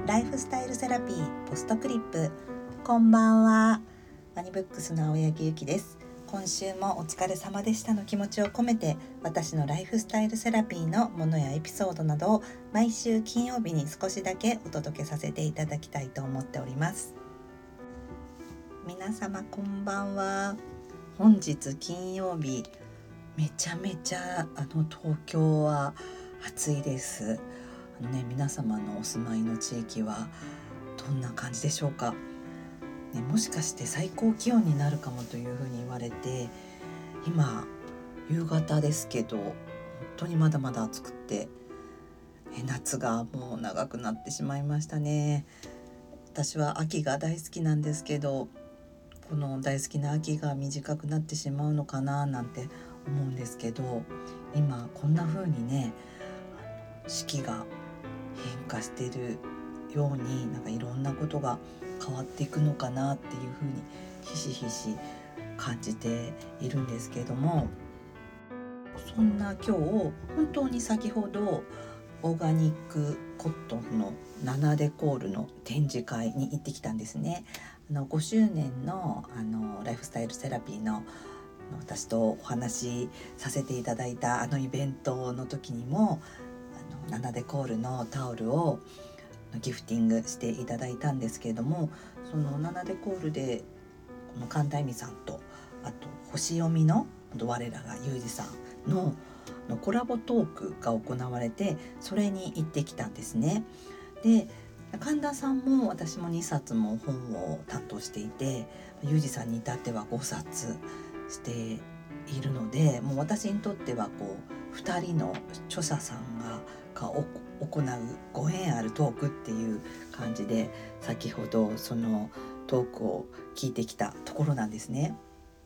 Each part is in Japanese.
ライフスタイルセラピーポストクリップ。こんばんは。ワニブックスの青柳ゆきです。今週もお疲れ様でしたの気持ちを込めて、私のライフスタイルセラピーのものやエピソードなどを毎週金曜日に少しだけお届けさせていただきたいと思っております。皆様こんばんは。本日金曜日、めちゃめちゃ東京は暑いです。皆様のお住まいの地域はどんな感じでしょうか、もしかして最高気温になるかもというふうに言われて、今夕方ですけど本当にまだまだ暑くて、夏がもう長くなってしまいましたね。私は秋が大好きなんですけど、この大好きな秋が短くなってしまうのかななんて思うんですけど、今こんな風にね、四季が変化しているように、いろんなことが変わっていくのかなっていう風にひしひし感じているんですけれども、そんな今日本当に先ほどオーガニックコットンの7デコールの展示会に行ってきたんですね。5周年のライフスタイルセラピーの私とお話しさせていただいたイベントの時にも7デコールのタオルをギフティングしていただいたんですけれども、その7デコールでこの神田恵美さんと、あと星読みの我らがユージさんのコラボトークが行われて、それに行ってきたんですね。で、神田さんも私も2冊も本を担当していて、ユージさんに至っては5冊しているので、もう私にとっては2人の著者さんが行うご縁あるトークっていう感じで、先ほどそのトークを聞いてきたところなんですね。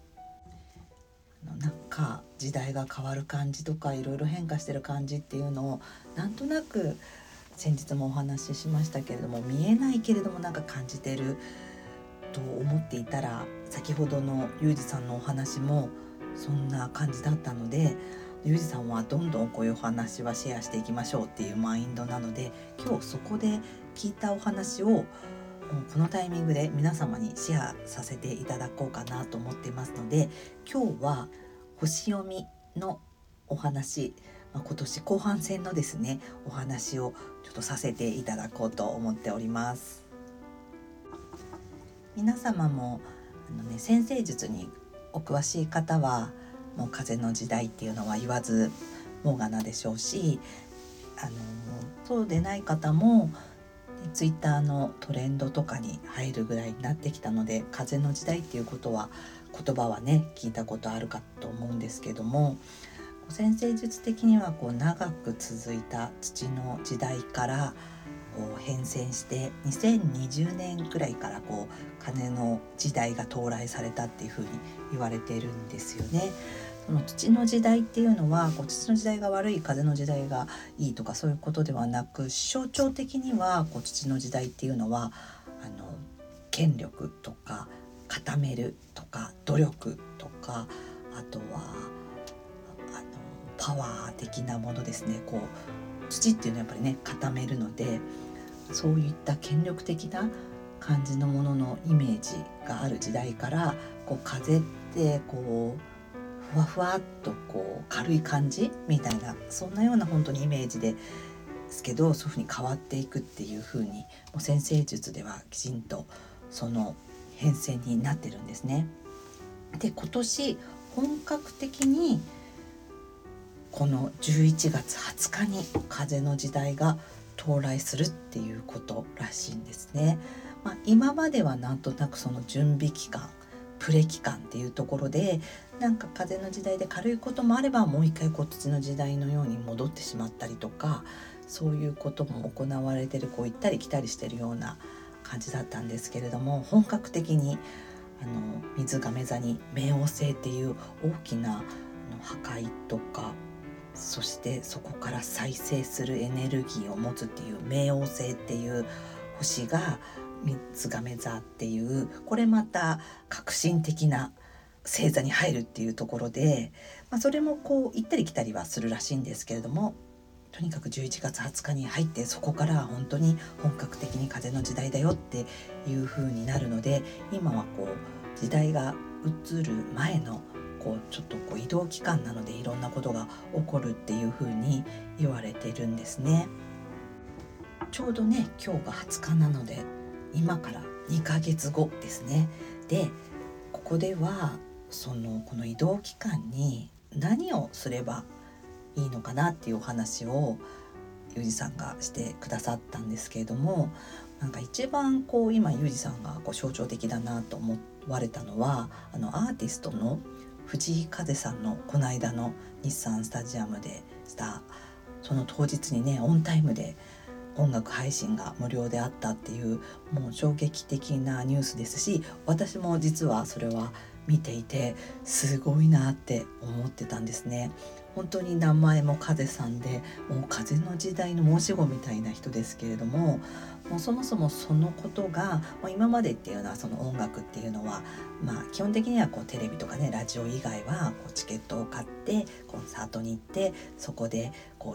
時代が変わる感じとか、いろいろ変化してる感じっていうのをなんとなく先日もお話ししましたけれども、見えないけれども感じてると思っていたら、先ほどのユージさんのお話もそんな感じだったので、ユージさんはどんどんこういうお話はシェアしていきましょうっていうマインドなので、今日そこで聞いたお話をこのタイミングで皆様にシェアさせていただこうかなと思っていますので、今日は星読みのお話、今年後半戦のですねお話をちょっとさせていただこうと思っております。皆様も占星術にお詳しい方はもう風の時代っていうのは言わずもがなでしょうし、そうでない方もツイッターのトレンドとかに入るぐらいになってきたので、風の時代っていう言葉はね聞いたことあるかと思うんですけども、占星術的には長く続いた土の時代から変遷して、2020年くらいから風の時代が到来されたっていうふうに言われているんですよね。その土の時代っていうのは土の時代が悪い、風の時代がいいとかそういうことではなく、象徴的には土の時代っていうのは権力とか固めるとか努力とか、あとはパワー的なものですね。土っていうのはやっぱりね固めるので、そういった権力的な感じのもののイメージがある時代から、風ってふわふわっと軽い感じみたいな、そんなような本当にイメージですけど、そういうふうに変わっていくっていうふうにもう占星術ではきちんとその変遷になってるんですね。で、今年本格的にこの11月20日に風の時代が到来するっていうことらしいんですね。今まではなんとなくその準備期間、プレ期間っていうところで風の時代で軽いこともあれば、もう一回土の時代のように戻ってしまったりとか、そういうことも行われてる、行ったり来たりしてるような感じだったんですけれども、本格的に水亀座に冥王星っていう大きな破壊とか、そしてそこから再生するエネルギーを持つっていう冥王星っていう星が水亀座っていう、これまた革新的な星座に入るっていうところで、それも行ったり来たりはするらしいんですけれども、 とにかく11月20日に入って、そこから本当に本格的に風の時代だよっていう風になるので、今は時代が移る前のちょっと移動期間なので、いろんなことが起こるっていう風に言われてるんですね。ちょうどね、今日が20日なので今から2ヶ月後ですね。でここではこの移動期間に何をすればいいのかなっていうお話をゆうじさんがしてくださったんですけれども、一番今ゆうじさんが象徴的だなと思われたのは、アーティストの藤井風さんのこの間の日産スタジアムでしたその当日にね、オンタイムで音楽配信が無料であったっていう、もう衝撃的なニュースですし、私も実はそれは見ていてすごいなって思ってたんですね。本当に名前も風さんで、もう風の時代の申し子みたいな人ですけれども、もうそもそもそのことが、今までっていうのはその音楽っていうのは、基本的にはテレビとかね、ラジオ以外はチケットを買ってコンサートに行って、そこで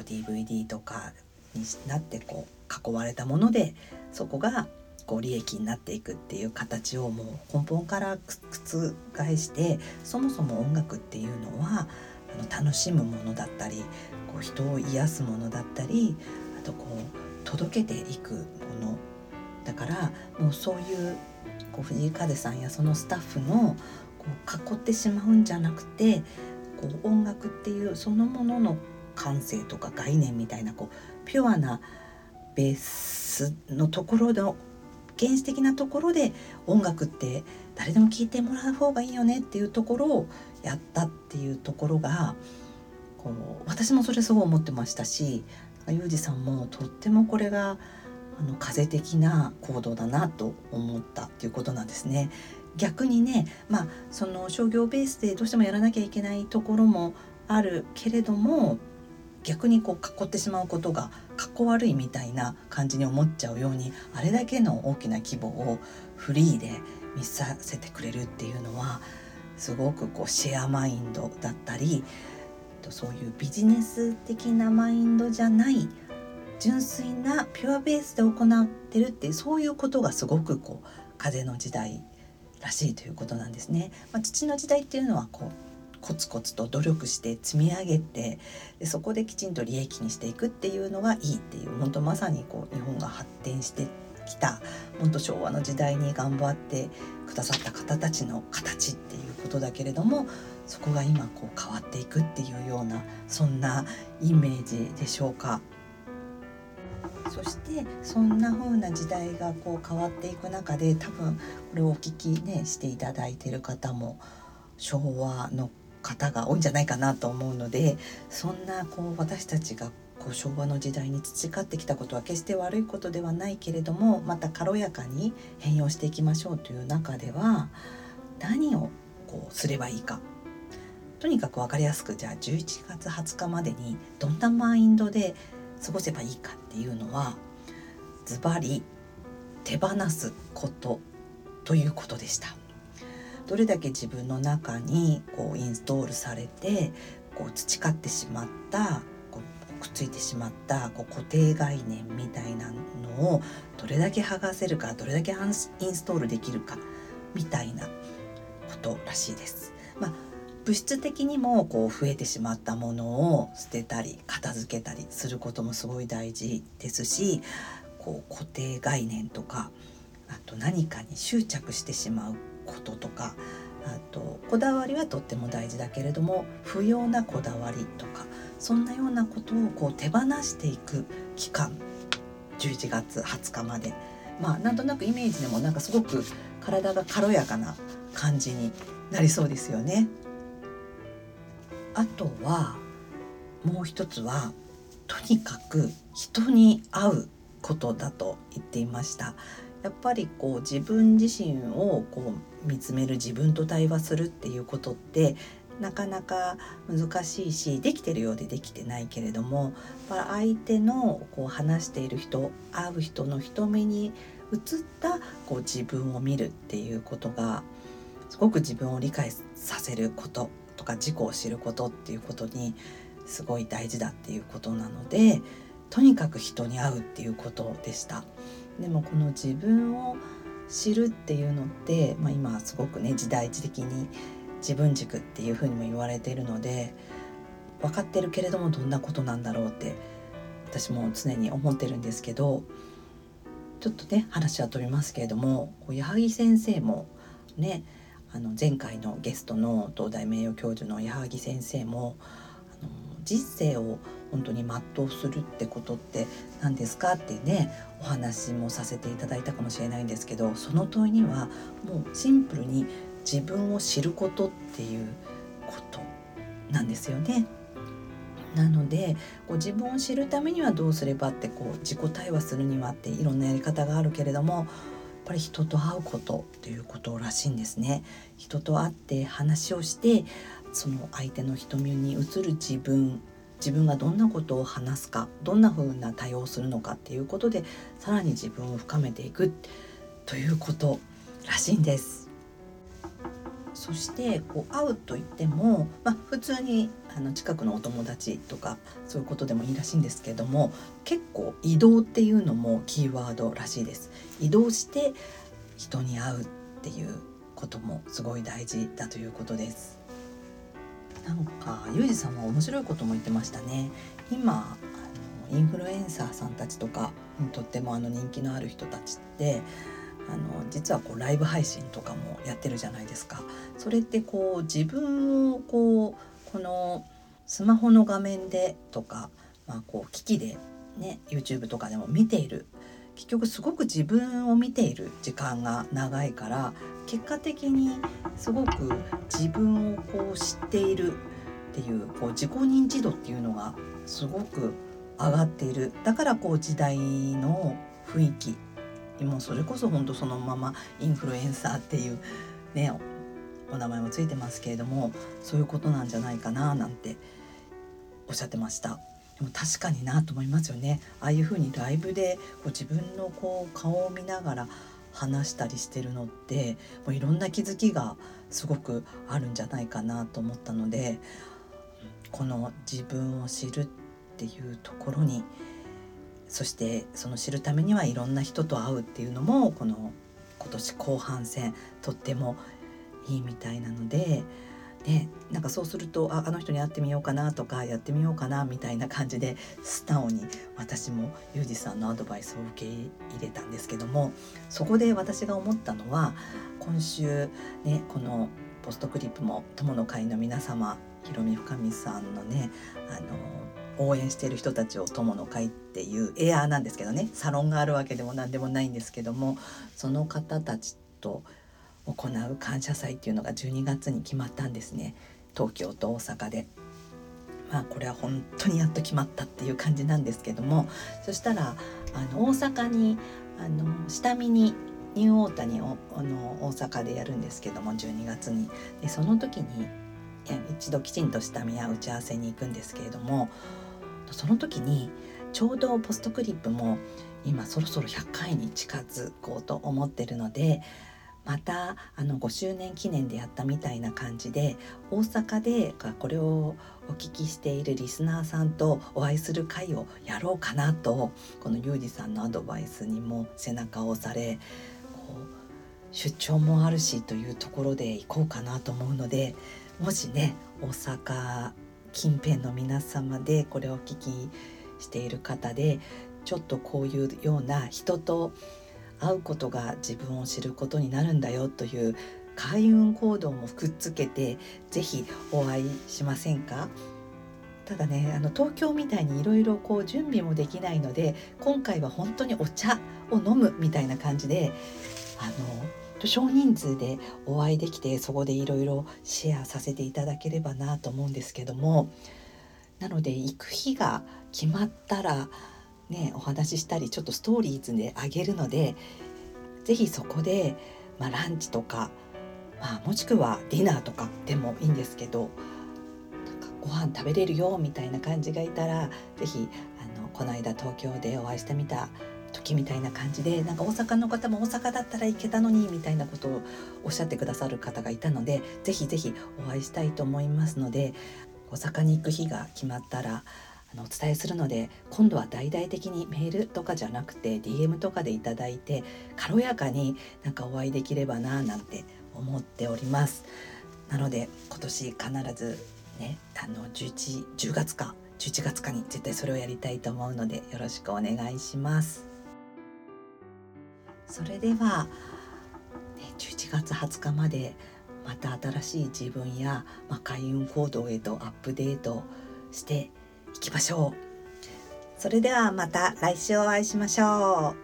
DVD とかになって囲われたもので、そこが利益になっていくっていう形をもう根本から覆して、そもそも音楽っていうのは楽しむものだったり、人を癒すものだったり、あと届けていくものだから、もうそういう藤井風さんやそのスタッフの囲ってしまうんじゃなくて、音楽っていうそのものの感性とか概念みたいなピュアなベースのところの原始的なところで、音楽って誰でも聴いてもらう方がいいよねっていうところをやったっていうところが、私もそれすごい思ってましたし、ゆうじさんもとってもこれが風的な行動だなと思ったっていうことなんですね。逆にね、その商業ベースでどうしてもやらなきゃいけないところもあるけれども、逆に囲ってしまうことがかっこ悪いみたいな感じに思っちゃうように、あれだけの大きな規模をフリーで見させてくれるっていうのは、すごくシェアマインドだったり、そういうビジネス的なマインドじゃない純粋なピュアベースで行ってるっていう、そういうことがすごく風の時代らしいということなんですね。土の時代っていうのはコツコツと努力して積み上げて、でそこできちんと利益にしていくっていうのがいいっていう、本当まさに日本が発展してきた、本当昭和の時代に頑張ってくださった方たちの形っていうことだけれども、そこが今変わっていくっていうような、そんなイメージでしょうか。そしてそんな風な時代が変わっていく中で、多分これをお聞きねしていただいている方も昭和の方が多いんじゃないかなと思うので、そんな私たちが昭和の時代に培ってきたことは決して悪いことではないけれども、また軽やかに変容していきましょうという中では、何をすればいいか、とにかく分かりやすく、じゃあ11月20日までにどんなマインドで過ごせばいいかっていうのは、ズバリ手放すことということでした。どれだけ自分の中にインストールされて培ってしまったくっついてしまった固定概念みたいなのをどれだけ剥がせるか、どれだけインストールできるかみたいなことらしいです。物質的にも増えてしまったものを捨てたり片付けたりすることもすごい大事ですし、固定概念とか、あと何かに執着してしまうこととか、あとこだわりはとっても大事だけれども、不要なこだわりとか、そんなようなことを手放していく期間、11月20日まで、なんとなくイメージでもすごく体が軽やかな感じになりそうですよね。あとはもう一つは、とにかく人に会うことだと言っていました。やっぱり自分自身を見つめる、自分と対話するっていうことってなかなか難しいし、できてるようでできてないけれども、相手の話している人、会う人の瞳に映った自分を見るっていうことが、すごく自分を理解させることとか、自己を知ることっていうことにすごい大事だっていうことなので、とにかく人に会うっていうことでした。でもこの自分を知るっていうのって、今すごくね時代的に自分軸っていうふうにも言われているので、分かってるけれどもどんなことなんだろうって私も常に思ってるんですけど、ちょっとね話は飛びますけれども、矢作先生もね、前回のゲストの東大名誉教授の矢作先生も人生を本当に全うするってことって何ですかってねお話もさせていただいたかもしれないんですけど、その問いにはもうシンプルに自分を知ることっていうことなんですよね。なので自分を知るためにはどうすればって、自己対話するにはっていろんなやり方があるけれども、やっぱり人と会うことっていうことらしいんですね。人と会って話をして、その相手の瞳に映る自分がどんなことを話すか、どんな風な対応をするのかっていうことでさらに自分を深めていくということらしいんです。そして会うといっても、普通に近くのお友達とかそういうことでもいいらしいんですけれども、結構移動っていうのもキーワードらしいです。移動して人に会うっていうこともすごい大事だということです。なんかゆうじさんは面白いことも言ってましたね。今インフルエンサーさんたちとかとっても人気のある人たちって実はライブ配信とかもやってるじゃないですか。それって自分をこのスマホの画面でとか、機器でね YouTube とかでも見ている、結局すごく自分を見ている時間が長いから、結果的にすごく自分を知っているっていう自己認知度っていうのがすごく上がっている。だから時代の雰囲気、もうそれこそ本当そのままインフルエンサーっていうねお名前もついてますけれども、そういうことなんじゃないかななんておっしゃってました。でも確かになと思いますよね。ああいう風にライブで自分の顔を見ながら話したりしてるのってもういろんな気づきがすごくあるんじゃないかなと思ったので、この自分を知るっていうところに、そしてその知るためにはいろんな人と会うっていうのもこの今年後半戦とってもいいみたいなので、なんかそうするとあの人に会ってみようかなとかやってみようかなみたいな感じで素直に私もゆうじさんのアドバイスを受け入れたんですけども、そこで私が思ったのは今週ねこのポストクリップも友の会の皆様、ひろみ深見さんのね応援している人たちを友の会っていうエアーなんですけどね、サロンがあるわけでも何でもないんですけども、その方たちと行う感謝祭っていうのが12月に決まったんですね。東京と大阪で。これは本当にやっと決まったっていう感じなんですけども、そしたら大阪に下見にニューオータニを大阪でやるんですけども12月にで、その時に一度きちんと下見や打ち合わせに行くんですけれども、その時にちょうどポストクリップも今そろそろ100回に近づこうと思ってるので、また5周年記念でやったみたいな感じで大阪でこれをお聞きしているリスナーさんとお会いする会をやろうかなと、このゆうじさんのアドバイスにも背中を押され出張もあるしというところで行こうかなと思うので、もしね大阪近辺の皆様でこれをお聞きしている方でちょっとこういうような人と会うことが自分を知ることになるんだよという開運行動もくっつけてぜひお会いしませんか。ただね東京みたいにいろいろ準備もできないので、今回は本当にお茶を飲むみたいな感じで少人数でお会いできて、そこでいろいろシェアさせていただければなと思うんですけども、なので行く日が決まったらねお話ししたりちょっとストーリーズであげるので、ぜひそこで、ランチとか、もしくはディナーとかでもいいんですけど、なんかご飯食べれるよみたいな感じがいたら、ぜひこの間東京でお会いしてみた時みたいな感じで、なんか大阪の方も大阪だったら行けたのにみたいなことをおっしゃってくださる方がいたので、ぜひぜひお会いしたいと思いますので、 大阪に行く日が決まったらお伝えするので、今度は大々的にメールとかじゃなくて DM とかでいただいて、軽やかにお会いできればななんて思っております。なので今年必ずね、10月か11月かに絶対それをやりたいと思うので、よろしくお願いします。それでは、11月20日までまた新しい自分や、開運行動へとアップデートしていきましょう。それではまた来週お会いしましょう。